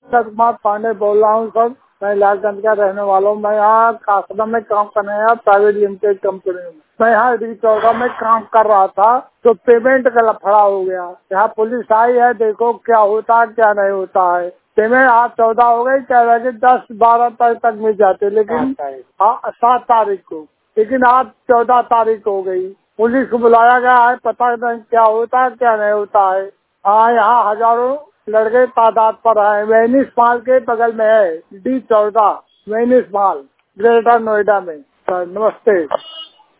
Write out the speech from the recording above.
कुमार पांडे बोल रहा हूँ सर। मैं लालगंज का रहने वाला हूँ। मैं यहाँ कासदा में काम करने आया, प्राइवेट लिमिटेड कंपनी में। मैं यहाँ चौदह में काम कर रहा था तो पेमेंट का लफड़ा हो गया। यहाँ पुलिस आई है, देखो क्या होता है क्या नहीं होता है। पेमेंट आज 14 हो गई, कह रहे कि 10-12 तारीख तक मिल जाते, लेकिन 7 तारीख को, लेकिन आज 14 तारीख हो गई। पुलिस को बुलाया गया है, पता नहीं क्या होता है क्या नहीं होता है। हाँ, यहाँ हजारों लड़के तादाद पर है। वेनिस मॉल के बगल में है D14 Venice mall, greater Noida में। सर नमस्ते।